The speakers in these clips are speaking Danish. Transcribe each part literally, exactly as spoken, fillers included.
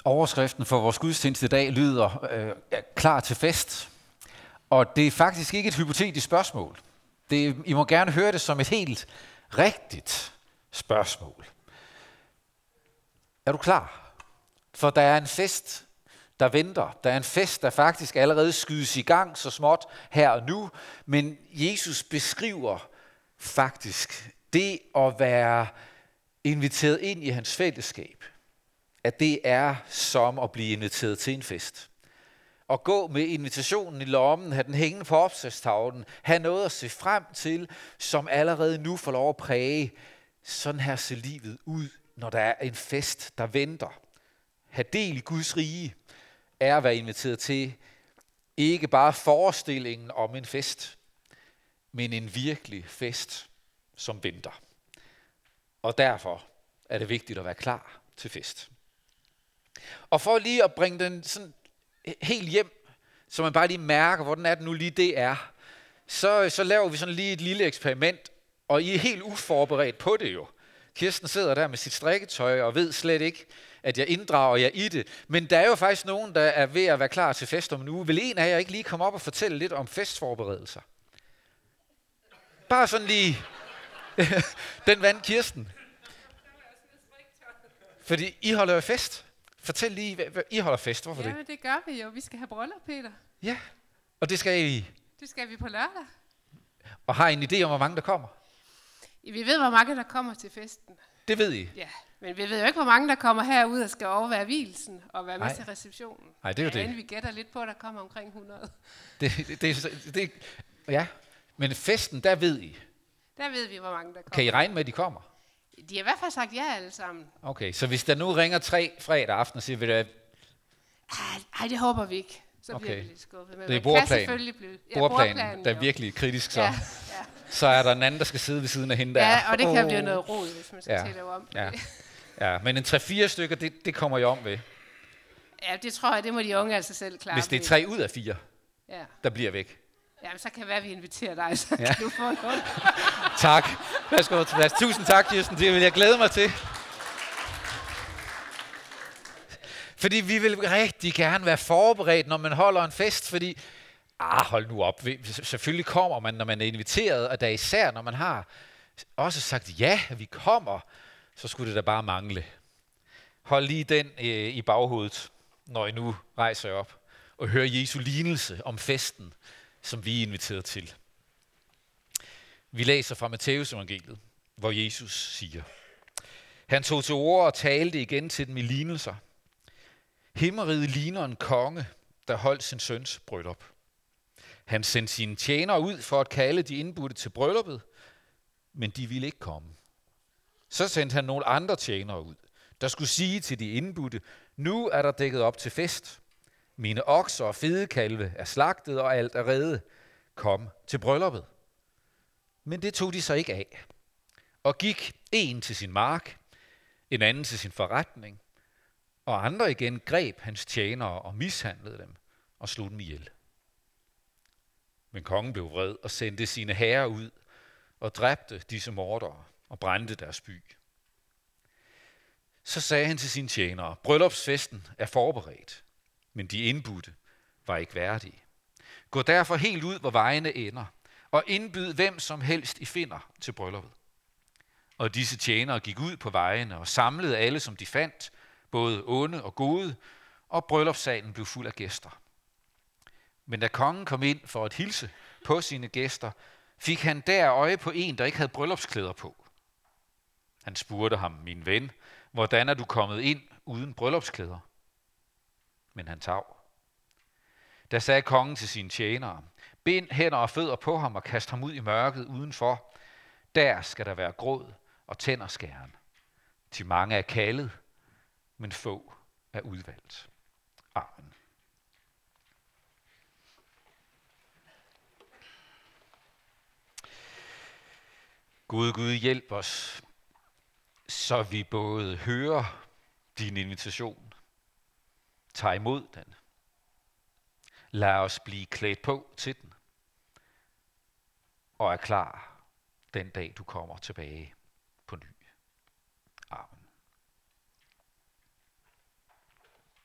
Overskriften for vores gudstjeneste i dag lyder øh, klar til fest. Og det er faktisk ikke et hypotetisk spørgsmål. Det, I må gerne høre det som et helt rigtigt spørgsmål. Er du klar? For der er en fest, der venter. Der er en fest, der faktisk allerede skydes i gang så småt her og nu. Men Jesus beskriver faktisk det at være inviteret ind i hans fællesskab. At det er som at blive inviteret til en fest. At gå med invitationen i lommen, have den hængende på opslagstavlen, have noget at se frem til, som allerede nu får lov at præge. Sådan her ser livet ud, når der er en fest, der venter. Have del i Guds rige er at være inviteret til ikke bare forestillingen om en fest, men en virkelig fest, som venter. Og derfor er det vigtigt at være klar til fest. Og for lige at bringe den sådan helt hjem, så man bare lige mærker, hvordan er det nu lige det er, så, så laver vi sådan lige et lille eksperiment, og I er helt uforberedt på det jo. Kirsten sidder der med sit strikketøj og ved slet ikke, at jeg inddrager jer i det. Men der er jo faktisk nogen, der er ved at være klar til fest om en uge. Vil en af jer ikke lige komme op og fortælle lidt om festforberedelser? Bare sådan lige. Den vandt Kirsten. Fordi I holder jo fest. Fortæl lige, hvad, hvad I holder fest. Hvorfor det? Jamen det gør vi jo. Vi skal have bryllup, Peter. Ja, og det skal I. Det skal vi på lørdag. Og har I en idé om, hvor mange der kommer? Vi ved, hvor mange der kommer til festen. Det ved I? Ja, men vi ved jo ikke, hvor mange der kommer herud og skal overvære vielsen og være med Nej. til receptionen. Nej, det er jo ja, det. Vi gætter lidt på, at der kommer omkring hundrede. Det, det, det, det. Ja, men festen, der ved I. Der ved vi, hvor mange der kommer. Kan I regne med, at de kommer? De har i hvert fald sagt ja alle sammen. Okay, så hvis der nu ringer tre fredag aften og siger, vil det Nej, det håber vi ikke. Så okay. bliver vi lidt skuffet. Men det er bordplanen. Blive... Ja, bordplanen, bordplanen, der er virkelig kritisk så. Ja, ja. Så er der en anden, der skal sidde ved siden af hende der. Ja, og det kan oh. blive noget rod, hvis man skal ja. til at lave om. Ja. Ja, men en tre-fire stykker, det, det kommer I om ved. Ja, det tror jeg, det må de unge altså selv klare. Hvis det er tre ud af fire, ja. der bliver væk. Jamen, så kan det være, at vi inviterer dig, så ja. kan du få noget. Tak. Værsgo til plads. Tusind tak, Kirsten. Det vil jeg glæde mig til. Fordi vi vil rigtig gerne være forberedt, når man holder en fest, fordi, ah, hold nu op, selvfølgelig kommer man, når man er inviteret, og der især, når man har også sagt, ja, vi kommer, så skulle det da bare mangle. Hold lige den øh, i baghovedet, når I nu rejser jer op, og hører Jesu lignelse om festen, som vi er inviteret til. Vi læser fra Matthæus evangeliet, hvor Jesus siger, han tog til ord og talte igen til dem i lignelser. Himmeriget ligner en konge, der holdt sin søns bryllup. Han sendte sine tjenere ud for at kalde de indbudte til brylluppet, men de ville ikke komme. Så sendte han nogle andre tjenere ud, der skulle sige til de indbudte, nu er der dækket op til fest. Mine okser og fedekalve er slagtet, og alt er rede. Kom til brylluppet. Men det tog de sig ikke af, og gik en til sin mark, en anden til sin forretning, og andre igen greb hans tjenere og mishandlede dem og slog dem ihjel. Men kongen blev vred og sendte sine herrer ud og dræbte disse mordere og brændte deres by. Så sagde han til sine tjenere, bryllupsfesten er forberedt, men de indbudte var ikke værdige. Gå derfor helt ud, hvor vejene ender, og indbyd hvem som helst I finder til brylluppet. Og disse tjenere gik ud på vejene og samlede alle, som de fandt, både onde og gode, og bryllupssalen blev fuld af gæster. Men da kongen kom ind for at hilse på sine gæster, fik han der øje på en, der ikke havde bryllupsklæder på. Han spurgte ham, min ven, hvordan er du kommet ind uden bryllupsklæder? Men han tav. Da sagde kongen til sine tjenere, bind hænder og fødder på ham og kast ham ud i mørket udenfor. Der skal der være gråd og tænderskæren. Til mange er kaldet, men få er udvalgt. Amen. Gud, Gud, hjælp os, så vi både hører din invitation, tager imod den, lad os blive klædt på til den, og er klar den dag, du kommer tilbage på ny. Amen.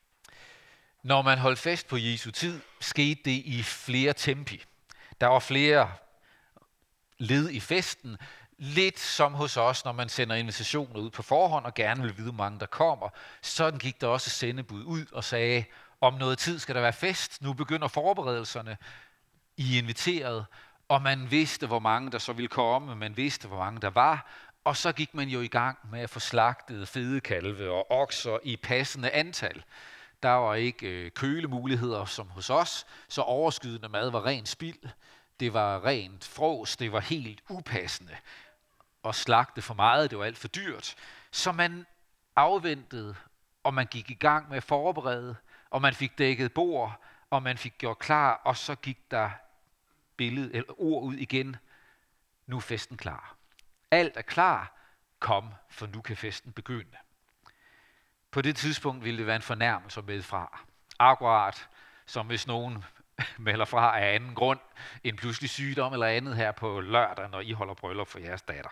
Når man holdt fest på Jesu tid, skete det i flere tempi. Der var flere led i festen, lidt som hos os, når man sender invitationer ud på forhånd og gerne vil vide, hvor mange der kommer. Sådan gik der også sendebud ud og sagde, om noget tid skal der være fest, nu begynder forberedelserne, I er inviteret, og man vidste, hvor mange der så ville komme, man vidste, hvor mange der var, og så gik man jo i gang med at få slagtet fede kalve og okser i passende antal. Der var ikke øh, kølemuligheder som hos os, så overskydende mad var ren spild. Det var rent frås, det var helt upassende. Og slagte for meget, det var alt for dyrt. Så man afventede, og man gik i gang med at forberede, og man fik dækket bord, og man fik gjort klar, og så gik der billede, eller ord ud igen. Nu er festen klar. Alt er klar. Kom, for nu kan festen begynde. På det tidspunkt ville det være en fornærmelse at melde fra. Akkurat som hvis nogen melder fra af anden grund, en pludselig sygdom eller andet her på lørdag, når I holder bryllup for jeres datter.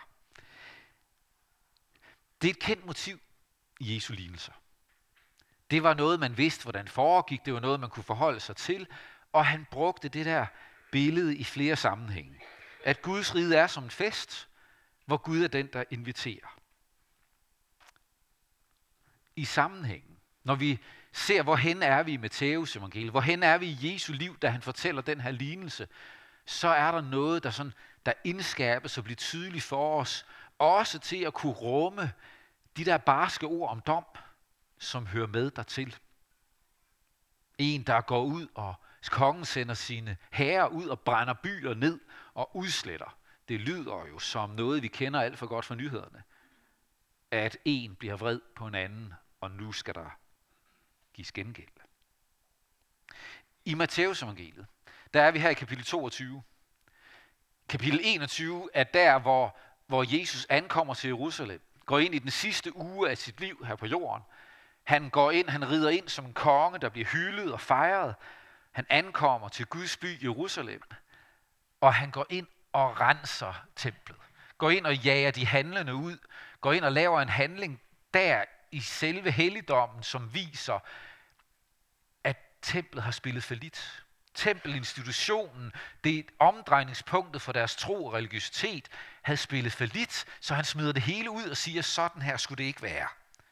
Det er et kendt motiv i Jesu lignelser. Det var noget, man vidste, hvordan foregik. Det var noget, man kunne forholde sig til. Og han brugte det der billede i flere sammenhænge. At Guds rige er som en fest, hvor Gud er den, der inviterer. I sammenhængen, når vi ser, hvorhen er vi i Matthæus evangeliet, hvorhen er vi i Jesu liv, da han fortæller den her lignelse, så er der noget, der, sådan, der indskærpes og bliver tydeligt for os, også til at kunne rumme de der barske ord om dom, som hører med dertil. En, der går ud, og kongen sender sine hære ud og brænder byer ned og udsletter. Det lyder jo som noget, vi kender alt for godt fra nyhederne. At en bliver vred på en anden, og nu skal der gives gengæld. I Matthæus evangeliet, der er vi her i kapitel toogtyve. Kapitel enogtyve er der, hvor, hvor Jesus ankommer til Jerusalem, går ind i den sidste uge af sit liv her på jorden. Han går ind, han rider ind som en konge, der bliver hyldet og fejret. Han ankommer til Guds by Jerusalem, og han går ind og renser templet. Går ind og jager de handlende ud. Går ind og laver en handling der i selve helligdommen, som viser, at templet har spillet fallit. Tempelinstitutionen, det er omdrejningspunktet for deres tro og religiøsitet, havde spillet fallit, så han smider det hele ud og siger, sådan her skulle det ikke være.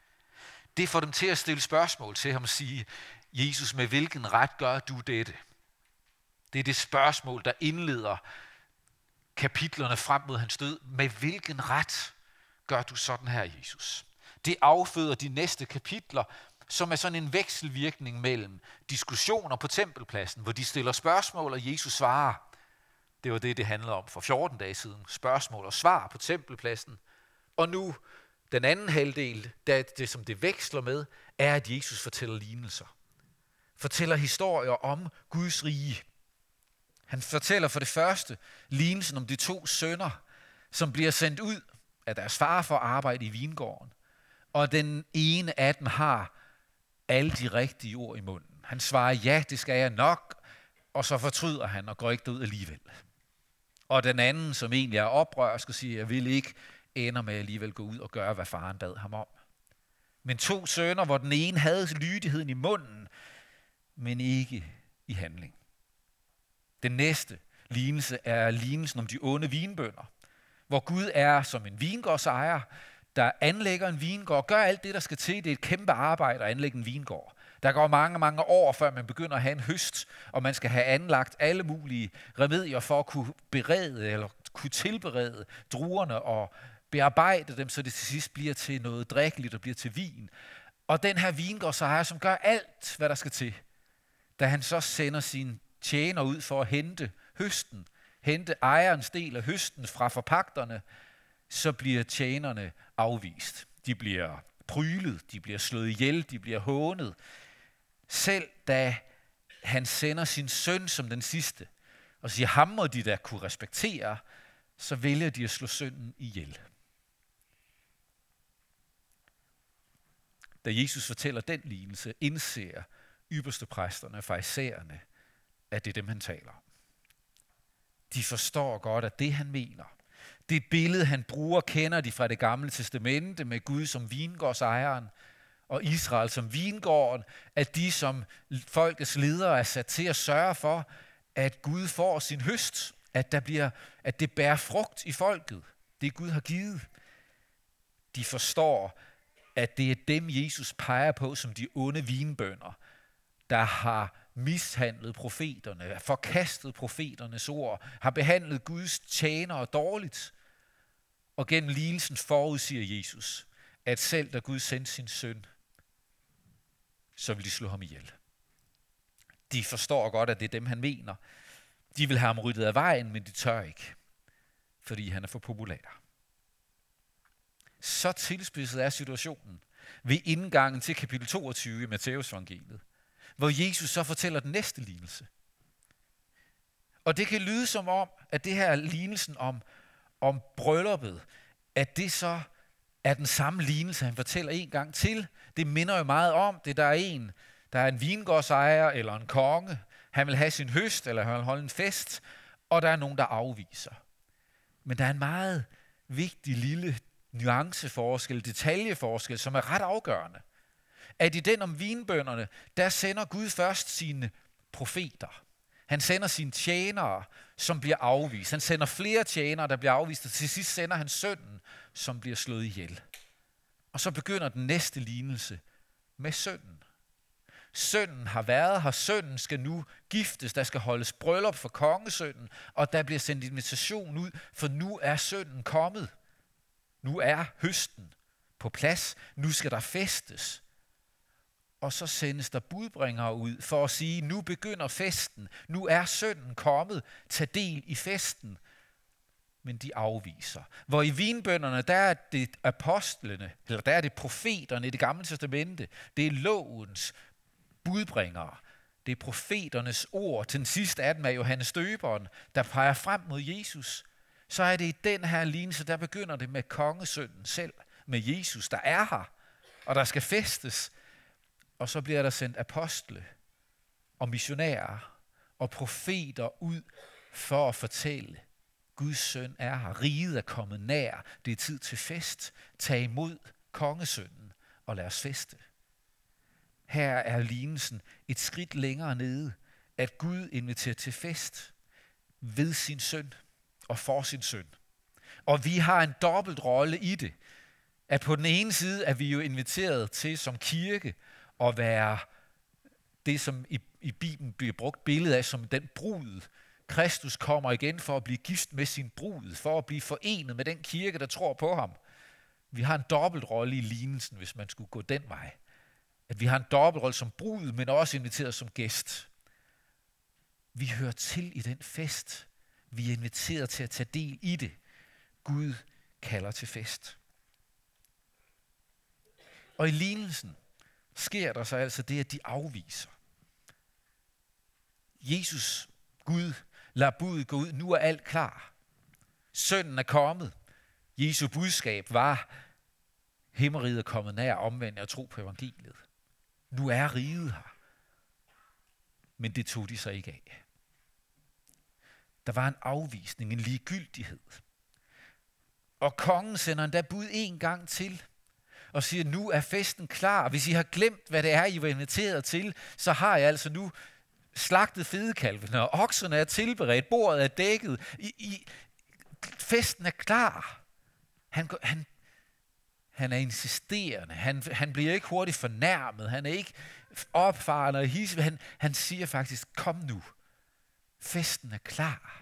Det får dem til at stille spørgsmål til ham og sige, Jesus, med hvilken ret gør du dette? Det er det spørgsmål, der indleder kapitlerne frem mod hans død. Med hvilken ret gør du sådan her, Jesus? Det afføder de næste kapitler, som er sådan en vekselvirkning mellem diskussioner på tempelpladsen, hvor de stiller spørgsmål, og Jesus svarer. Det var det, det handlede om for fjorten dage siden. Spørgsmål og svar på tempelpladsen. Og nu, den anden halvdel, der det som det veksler med, er, at Jesus fortæller lignelser. Fortæller historier om Guds rige. Han fortæller for det første lignelsen om de to sønner, som bliver sendt ud af deres far for at arbejde i vingården. Og den ene af dem har alle de rigtige ord i munden. Han svarer, ja, det skal jeg nok, og så fortryder han og går ikke ud alligevel. Og den anden, som egentlig er oprørsk og siger, jeg vil ikke, ender med alligevel gå ud og gøre, hvad faren bad ham om. Men to sønner, hvor den ene havde lydigheden i munden, men ikke i handling. Den næste lignelse er lignelsen om de onde vinbønder, hvor Gud er som en vingårdsejer, der anlægger en vingård og gør alt det, der skal til. Det er et kæmpe arbejde at anlægge en vingård. Der går mange, mange år, før man begynder at have en høst, og man skal have anlagt alle mulige remedier for at kunne berede eller kunne tilberede druerne og bearbejde dem, så det til sidst bliver til noget drikkeligt og bliver til vin. Og den her vingårdsejer, som gør alt, hvad der skal til, da han så sender sine tjener ud for at hente høsten, hente ejerens del af høsten fra forpagterne, så bliver tjenerne afvist. De bliver prylet, de bliver slået ihjel, de bliver hånet. Selv da han sender sin søn som den sidste, og siger, ham må de da kunne respektere, så vælger de at slå sønnen ihjel. Da Jesus fortæller den lignelse, indser ypperstepræsterne og farisæerne, at det er dem, han taler om. De forstår godt, at det, han mener, det er et billede, han bruger, kender de fra det gamle testamente med Gud som vingårdsejeren, og Israel som vingården, at de som folkets ledere er sat til at sørge for, at Gud får sin høst, at, der bliver, at det bærer frugt i folket, det Gud har givet. De forstår, at det er dem, Jesus peger på som de onde vinbønder, der har mishandlet profeterne, forkastet profeternes ord, har behandlet Guds tjenere dårligt. Og gennem lignelsen forudsiger Jesus, at selv da Gud sendte sin søn, så vil de slå ham ihjel. De forstår godt, at det er dem, han mener. De vil have ham ryddet af vejen, men de tør ikke, fordi han er for populær. Så tilspidset er situationen ved indgangen til kapitel toogtyve i Matthæus evangeliet, hvor Jesus så fortæller den næste lignelse. Og det kan lyde som om, at det her er lignelsen om, om brylluppet, at det så er den samme lignelse, han fortæller en gang til. Det minder jo meget om det, der er en, der er en vingårdsejer eller en konge. Han vil have sin høst, eller han vil holde en fest, og der er nogen, der afviser. Men der er en meget vigtig lille nuanceforskel, detaljeforskel, som er ret afgørende. At i den om vinbønderne, der sender Gud først sine profeter. Han sender sine tjenere, som bliver afvist. Han sender flere tjenere, der bliver afvist, og til sidst sender han sønnen, som bliver slået ihjel. Og så begynder den næste lignelse med sønnen. Sønnen har været her, sønnen skal nu giftes, der skal holdes bryllup for kongesønnen, og der bliver sendt invitation ud, for nu er sønnen kommet. Nu er høsten på plads, nu skal der festes. Og så sendes der budbringere ud for at sige, nu begynder festen, nu er sønnen kommet, tag del i festen. Men de afviser. Hvor i vinbønderne, der er det apostlene, eller der er det profeterne i det gamle testamente, det er lovens budbringere. Det er profeternes ord. Til den sidste af dem er Johannes Døberen, der peger frem mod Jesus. Så er det i den her lignelse, der begynder det med kongesønnen selv, med Jesus, der er her, og der skal festes. Og så bliver der sendt apostle og missionærer og profeter ud for at fortælle, Guds søn er her, riget er kommet nær, det er tid til fest, tag imod kongesønnen og lad os feste. Her er lignelsen et skridt længere nede, at Gud inviterer til fest ved sin søn og for sin søn. Og vi har en dobbelt rolle i det, at på den ene side er vi jo inviteret til som kirke at være det, som i, i Bibelen bliver brugt billede af som den brud. Kristus kommer igen for at blive gift med sin brud, for at blive forenet med den kirke, der tror på ham. Vi har en dobbeltrolle i lignelsen, hvis man skulle gå den vej. At vi har en dobbeltrolle som brud, men også inviteret som gæst. Vi hører til i den fest. Vi er inviteret til at tage del i det. Gud kalder til fest. Og i lignelsen sker der så altså det, at de afviser. Jesus, Gud, lader budet gå ud. Nu er alt klar. Sønnen er kommet. Jesu budskab var, himmeriget er kommet nær, omvendt og tro på evangeliet. Nu er riget her. Men det tog de så ikke af. Der var en afvisning, en ligegyldighed. Og kongen sender endda bud en gang til og siger, nu er festen klar. Hvis I har glemt, hvad det er, I var inviteret til, så har jeg altså nu slagtet fedekalvene, og okserne er tilberedt, bordet er dækket. I, I, festen er klar. Han, han, han er insisterende. Han, han bliver ikke hurtigt fornærmet. Han er ikke opfarende og hidsig. Han, han siger faktisk, kom nu. Festen er klar.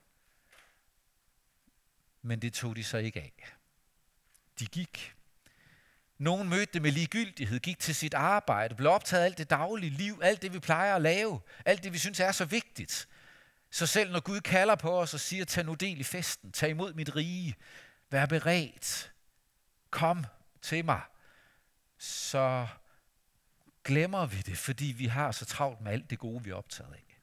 Men det tog de så ikke af. De gik. Nogen mødte det med ligegyldighed, gik til sit arbejde, blev optaget af alt det daglige liv, alt det vi plejer at lave, alt det vi synes er så vigtigt. Så selv når Gud kalder på os og siger, tag nu del i festen, tag imod mit rige, vær beredt, kom til mig, så glemmer vi det, fordi vi har så travlt med alt det gode, vi er optaget af.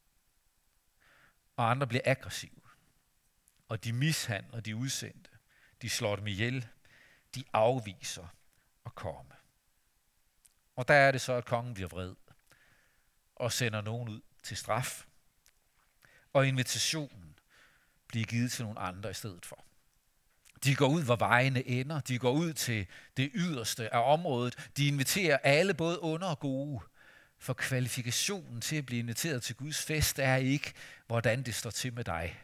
Og andre bliver aggressive, og de mishandler de udsendte, de slår dem ihjel, de afviser at komme. Og der er det så, at kongen bliver vred og sender nogen ud til straf. Og invitationen bliver givet til nogle andre i stedet for. De går ud, hvor vejene ender. De går ud til det yderste af området. De inviterer alle, både onde og gode. For kvalifikationen til at blive inviteret til Guds fest er ikke, hvordan det står til med dig.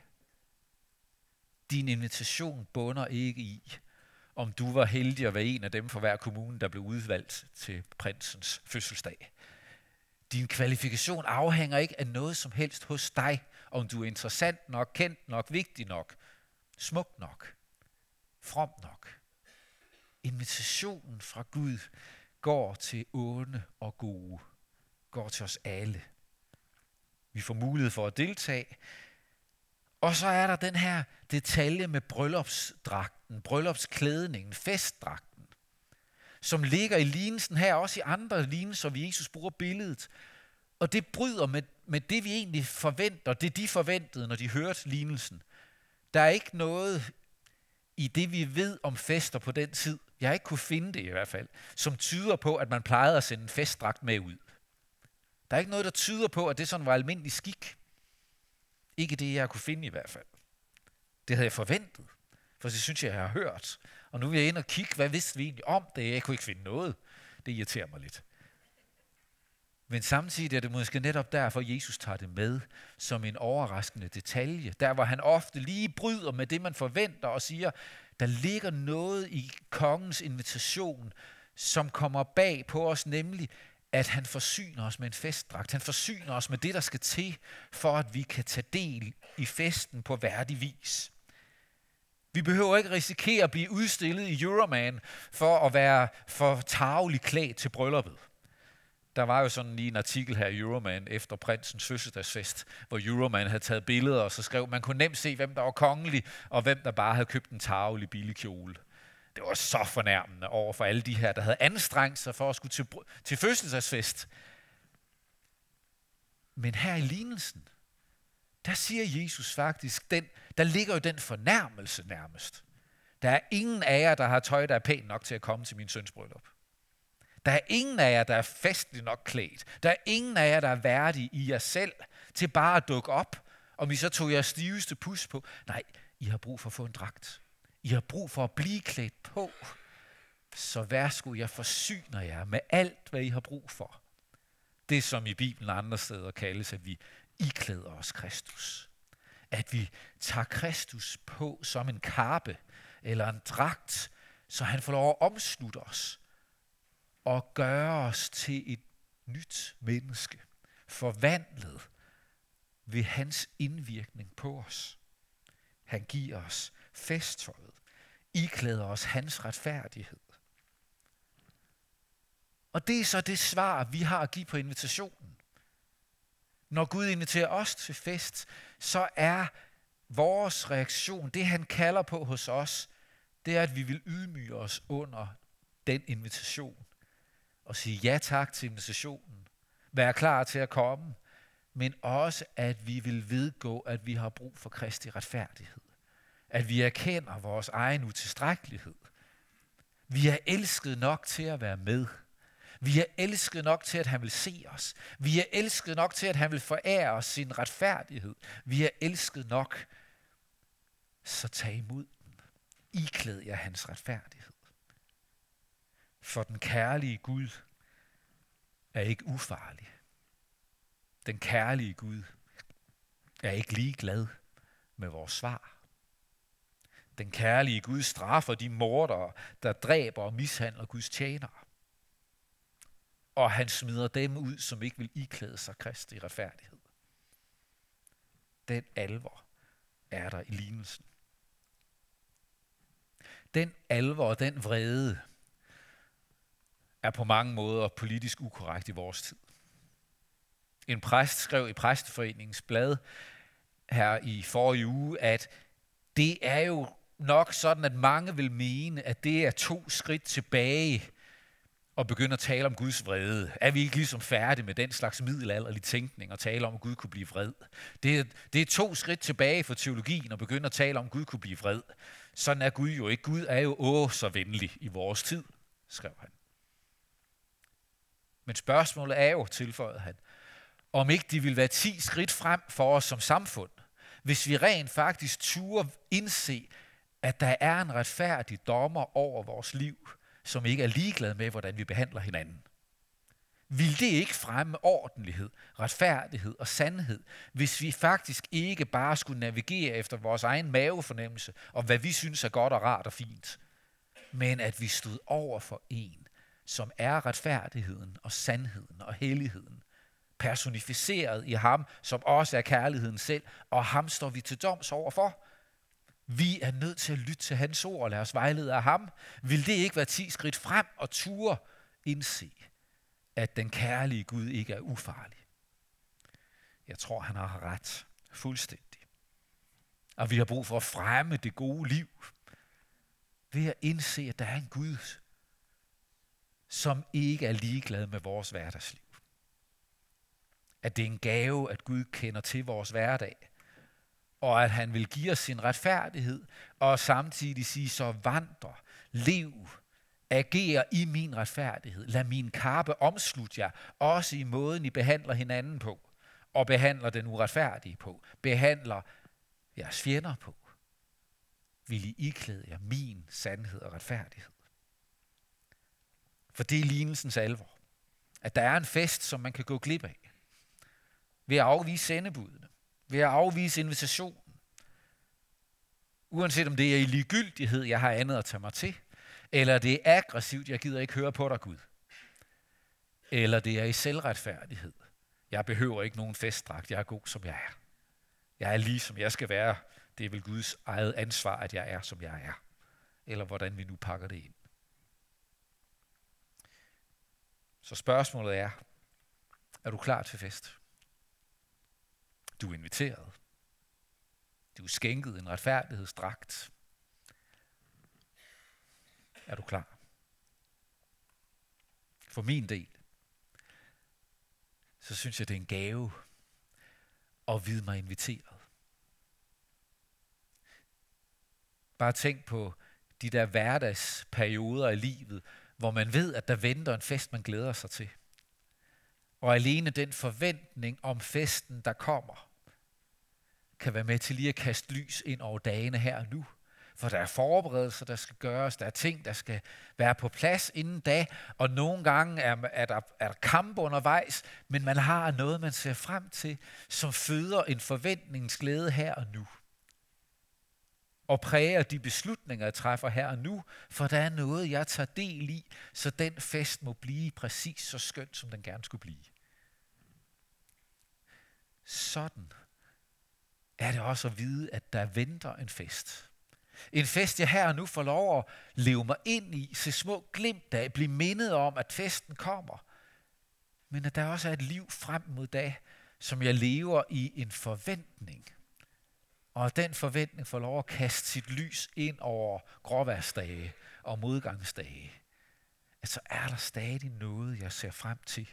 Din invitation bunder ikke i, om du var heldig at være en af dem fra hver kommune, der blev udvalgt til prinsens fødselsdag. Din kvalifikation afhænger ikke af noget som helst hos dig, om du er interessant nok, kendt nok, vigtig nok, smuk nok, from nok. Invitationen fra Gud går til onde og gode, går til os alle. Vi får mulighed for at deltage. Og så er der den her detalje med bryllupsdragten, bryllupsklædningen, festdragten, som ligger i lignelsen her, også i andre lignelser, hvor Jesus bruger billedet. Og det bryder med, med det, vi egentlig forventer, det de forventede, når de hørte lignelsen. Der er ikke noget i det, vi ved om fester på den tid, jeg har ikke kunne finde det i hvert fald, som tyder på, at man plejede at sende en festdragt med ud. Der er ikke noget, der tyder på, at det sådan var almindelig skik. Ikke det, jeg kunne finde i hvert fald. Det havde jeg forventet, for det synes jeg, jeg har hørt. Og nu vil jeg ind og kigge, hvad vidste vi egentlig om det? Jeg kunne ikke finde noget. Det irriterer mig lidt. Men samtidig er det måske netop derfor, Jesus tager det med som en overraskende detalje. Der, hvor han ofte lige bryder med det, man forventer og siger, der ligger noget i kongens invitation, som kommer bag på os, nemlig at han forsyner os med en festdragt. Han forsyner os med det, der skal til, for at vi kan tage del i festen på værdig vis. Vi behøver ikke risikere at blive udstillet i Euroman for at være for tarveligt klædt til brylluppet. Der var jo sådan lige en artikel her i Euroman efter prinsens fødselsdagsfest, hvor Euroman havde taget billeder, og så skrev, man kunne nemt se, hvem der var kongelig, og hvem der bare havde købt en tarvelig billig kjole. Det var så fornærmende over for alle de her, der havde anstrengt sig for at skulle til, til fødselsdagsfest. Men her i lignelsen, der siger Jesus faktisk, den, der ligger jo den fornærmelse nærmest. Der er ingen af jer, der har tøj, der er pænt nok til at komme til min søns bryllup. Der er ingen af jer, der er festligt nok klædt. Der er ingen af jer, der er værdige i jer selv til bare at dukke op, og vi så tog jeres stiveste pus på. Nej, I har brug for at få en dragt. I har brug for at blive klædt på. Så værsgo, jeg forsyner jer med alt, hvad I har brug for. Det, som i Bibelen og andre steder kaldes, at vi iklæder os Kristus. At vi tager Kristus på som en kappe eller en dragt, så han får lov at omslutte os og gøre os til et nyt menneske, forvandlet ved hans indvirkning på os. Han giver os festtøjet, iklæder os hans retfærdighed. Og det er så det svar, vi har at give på invitationen. Når Gud inviterer os til fest, så er vores reaktion, det han kalder på hos os, det er, at vi vil ydmyge os under den invitation. Og sige ja tak til invitationen. Være klar til at komme. Men også, at vi vil vedgå, at vi har brug for Kristi retfærdighed. At vi erkender vores egen utilstrækkelighed. Vi er elsket nok til at være med. Vi er elsket nok til, at han vil se os. Vi er elsket nok til, at han vil forære os sin retfærdighed. Vi er elsket nok, så tag imod den. Iklæd jer hans retfærdighed. For den kærlige Gud er ikke ufarlig. Den kærlige Gud er ikke ligeglad med vores svar. Den kærlige Gud straffer de mordere, der dræber og mishandler Guds tjenere. Og han smider dem ud, som ikke vil iklæde sig Kristi retfærdighed. Den alvor er der i lignelsen. Den alvor og den vrede er på mange måder politisk ukorrekt i vores tid. En præst skrev i Præsteforeningens blad her i forrige uge, at det er jo nok sådan, at mange vil mene, at det er to skridt tilbage og begynde at tale om Guds vrede. Er vi ikke ligesom færdige med den slags middelalderlige tænkning og tale om, at Gud kunne blive vred? Det er, det er to skridt tilbage for teologien at begynde at tale om, at Gud kunne blive vred. Sådan er Gud jo ikke. Gud er jo åh så venlig i vores tid, skrev han. Men spørgsmålet er jo, tilføjede han, om ikke de vil være ti skridt frem for os som samfund, hvis vi rent faktisk turde indse, at der er en retfærdig dommer over vores liv, som ikke er ligeglad med, hvordan vi behandler hinanden. Vil det ikke fremme ordentlighed, retfærdighed og sandhed, hvis vi faktisk ikke bare skulle navigere efter vores egen mavefornemmelse og hvad vi synes er godt og rart og fint, men at vi stod over for en, som er retfærdigheden og sandheden og helligheden, personificeret i ham, som også er kærligheden selv, og ham står vi til doms overfor. Vi er nødt til at lytte til hans ord og lade os vejlede af ham. Vil det ikke være ti skridt frem og ture indse, at den kærlige Gud ikke er ufarlig? Jeg tror, han har ret fuldstændig. Og vi har brug for at fremme det gode liv ved at indse, at der er en Gud, som ikke er ligeglad med vores hverdagsliv. At det er en gave, at Gud kender til vores hverdag, og at han vil give os sin retfærdighed, og samtidig sige, så vandrer, lev, ager i min retfærdighed. Lad min kappe omslutte jer, også i måden, I behandler hinanden på, og behandler den uretfærdige på, behandler jeres fjender på. Vil I iklæde jer min sandhed og retfærdighed? For det er lignelsens alvor, at der er en fest, som man kan gå glip af, ved at afvise sendebudene, ved at afvise invitationen. Uanset om det er i ligegyldighed, jeg har andet at tage mig til, eller det er aggressivt, jeg gider ikke høre på dig, Gud. Eller det er i selvretfærdighed. Jeg behøver ikke nogen festdragt, jeg er god, som jeg er. Jeg er lige, som jeg skal være. Det er vel Guds eget ansvar, at jeg er, som jeg er. Eller hvordan vi nu pakker det ind. Så spørgsmålet er, er du klar til fest? Du er inviteret. Du er skænket en retfærdighedsdragt. Er du klar? For min del, så synes jeg, det er en gave at vide mig inviteret. Bare tænk på de der hverdagsperioder i livet, hvor man ved, at der venter en fest, man glæder sig til. Og alene den forventning om festen, der kommer, kan være med til lige at kaste lys ind over dagene her og nu. For der er forberedelser, der skal gøres, der er ting, der skal være på plads inden da, og nogle gange er, er, der, er der kamp undervejs, men man har noget, man ser frem til, som føder en forventningsglæde her og nu. Og præger de beslutninger, jeg træffer her og nu, for der er noget, jeg tager del i, så den fest må blive præcis så skønt, som den gerne skulle blive. Sådan er det også at vide, at der venter en fest. En fest, jeg her og nu får lov at leve mig ind i, se små glimt af, blive mindet om, at festen kommer. Men at der også er et liv frem mod dag, som jeg lever i en forventning. Og at den forventning får lov at kaste sit lys ind over gråværsdage og modgangsdage. At så er der stadig noget, jeg ser frem til.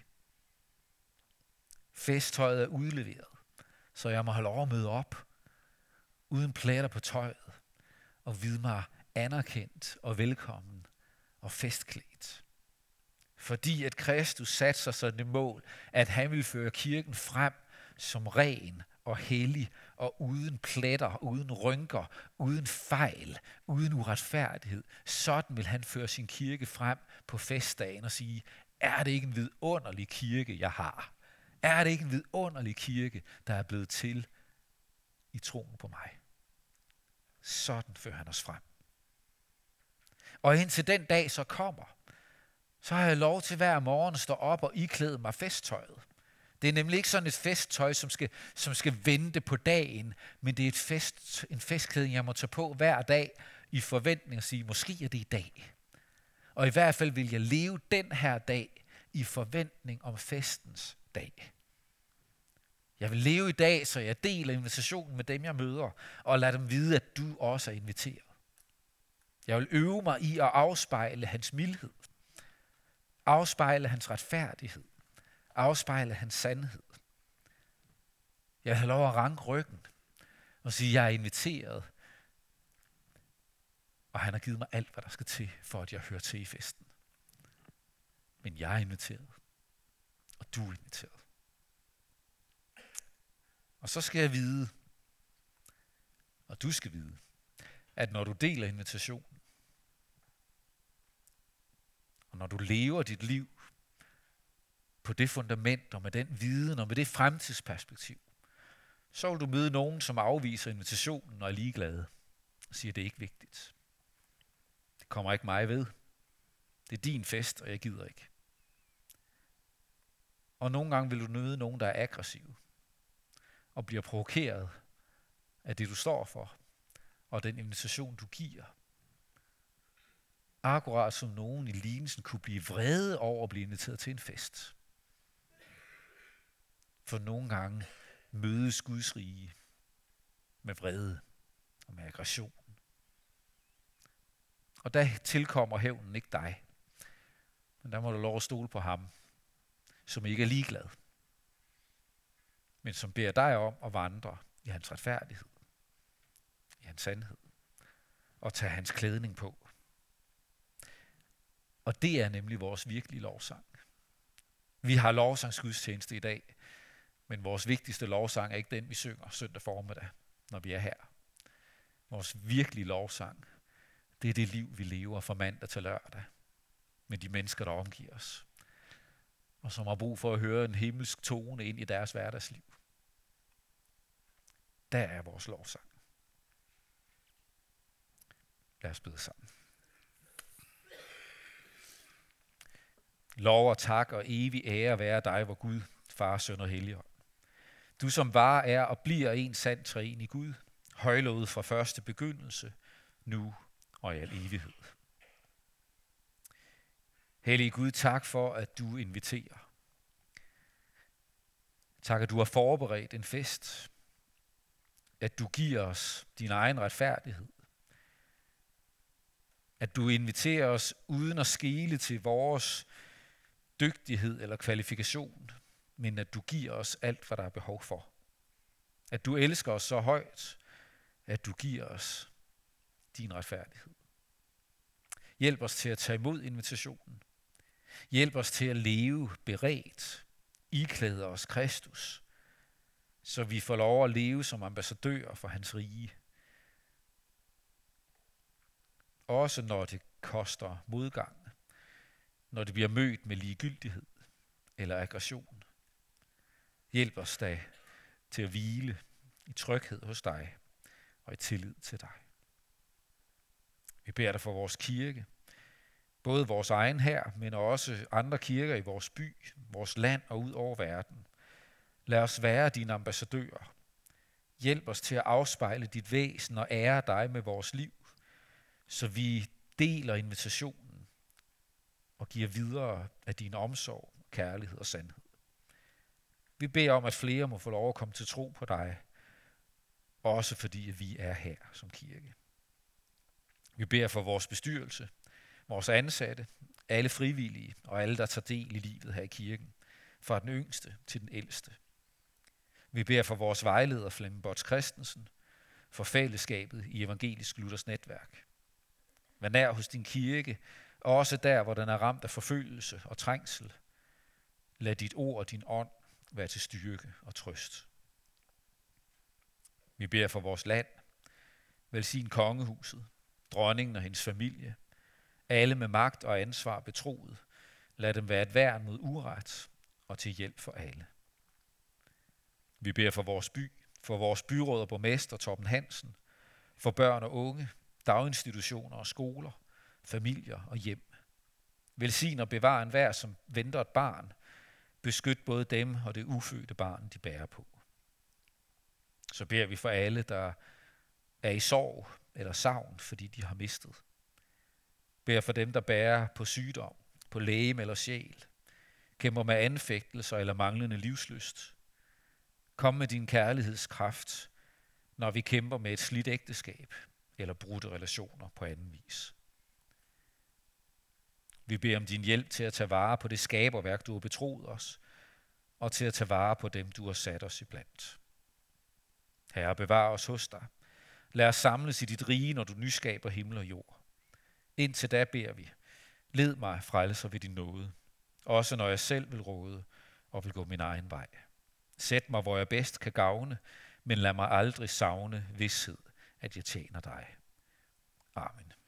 Festtøjet er udleveret, så jeg må have lov at møde op, uden pletter på tøjet, og vide mig anerkendt og velkommen og festklædt. Fordi at Kristus satte sig sådan et mål, at han ville føre kirken frem som ren og hellig og uden pletter, uden rynker, uden fejl, uden uretfærdighed. Sådan vil han føre sin kirke frem på festdagen og sige, er det ikke en vidunderlig kirke, jeg har? Er det ikke en vidunderlig kirke, der er blevet til i troen på mig? Sådan fører han os frem. Og indtil den dag så kommer, så har jeg lov til hver morgen at stå op og iklæde mig festtøjet. Det er nemlig ikke sådan et festtøj, som skal, som skal vente på dagen, men det er et fest, en festklædning, jeg må tage på hver dag i forventning at sige, måske er det i dag. Og i hvert fald vil jeg leve den her dag i forventning om festens dag. Jeg vil leve i dag, så jeg deler invitationen med dem, jeg møder, og lader dem vide, at du også er inviteret. Jeg vil øve mig i at afspejle hans mildhed, afspejle hans retfærdighed, afspejle hans sandhed. Jeg vil have lov at ranke ryggen og sige, at jeg er inviteret, og han har givet mig alt, hvad der skal til, for at jeg hører til i festen. Men jeg er inviteret, og du er inviteret. Og så skal jeg vide, og du skal vide, at når du deler invitationen, og når du lever dit liv på det fundament og med den viden og med det fremtidsperspektiv, så vil du møde nogen, som afviser invitationen og er ligeglade og siger, det er ikke vigtigt. Det kommer ikke mig ved. Det er din fest, og jeg gider ikke. Og nogle gange vil du møde nogen, der er aggressive og bliver provokeret af det, du står for, og den invitation, du giver. Akkurat som nogen i lignelsen kunne blive vrede over at blive inviteret til en fest. For nogle gange mødes Guds rige med vrede og med aggression. Og der tilkommer hævnen ikke dig, men der må du lov at stole på ham, som ikke er ligeglad, men som beder dig om at vandre i hans retfærdighed, i hans sandhed, og tage hans klædning på. Og det er nemlig vores virkelige lovsang. Vi har lovsangsgudstjeneste i dag, men vores vigtigste lovsang er ikke den, vi synger søndag formiddag, når vi er her. Vores virkelige lovsang, det er det liv, vi lever fra mandag til lørdag, med de mennesker, der omgiver os, og som har brug for at høre en himmelsk tone ind i deres hverdagsliv. Der er vores lovsang. Lad os bede sammen. Lov og tak og evig ære være dig, vor Gud, Far, Søn og Helligånd. Du som var, er og bliver en sand treenig Gud, højlovet fra første begyndelse, nu og i al evighed. Hellige Gud, tak for, at du inviterer. Tak, at du har forberedt en fest. At du giver os din egen retfærdighed. At du inviterer os uden at skele til vores dygtighed eller kvalifikation, men at du giver os alt, hvad der er behov for. At du elsker os så højt, at du giver os din retfærdighed. Hjælp os til at tage imod invitationen. Hjælp os til at leve beredt, iklæde os Kristus, så vi får lov at leve som ambassadører for hans rige. Også når det koster modgang, når det bliver mødt med ligegyldighed eller aggression. Hjælp os da til at hvile i tryghed hos dig og i tillid til dig. Vi beder dig for vores kirke, både vores egen her, men også andre kirker i vores by, vores land og ud over verden. Lad os være dine ambassadører. Hjælp os til at afspejle dit væsen og ære dig med vores liv, så vi deler invitationen og giver videre af din omsorg, kærlighed og sandhed. Vi beder om, at flere må få lov at komme til tro på dig, også fordi vi er her som kirke. Vi beder for vores bestyrelse, vores ansatte, alle frivillige og alle, der tager del i livet her i kirken, fra den yngste til den ældste. Vi beder for vores vejleder, Flemming Bots Christensen, for fællesskabet i Evangelisk Luthers Netværk. Vær nær hos din kirke, og også der, hvor den er ramt af forfølgelse og trængsel. Lad dit ord og din ånd være til styrke og trøst. Vi beder for vores land. Velsign kongehuset, dronningen og hendes familie, alle med magt og ansvar betroet. Lad dem være et værn mod uret og til hjælp for alle. Vi beder for vores by, for vores byråd og borgmester Torben Hansen, for børn og unge, daginstitutioner og skoler, familier og hjem. Velsign og bevar enhver, som venter et barn. Beskyt både dem og det ufødte barn, de bærer på. Så beder vi for alle, der er i sorg eller savn, fordi de har mistet. Beder for dem, der bærer på sygdom, på legeme eller sjæl, kæmper med anfægtelser eller manglende livslyst. Kom med din kærlighedskraft, når vi kæmper med et slidt ægteskab eller brudte relationer på anden vis. Vi beder om din hjælp til at tage vare på det skaberværk, du har betroet os, og til at tage vare på dem, du har sat os iblandt. Herre, bevar os hos dig. Lad os samles i dit rige, når du nyskaber himmel og jord. Indtil da beder vi, led mig frelser ved din nåde, også når jeg selv vil råde og vil gå min egen vej. Sæt mig, hvor jeg bedst kan gavne, men lad mig aldrig savne vished, at jeg tjener dig. Amen.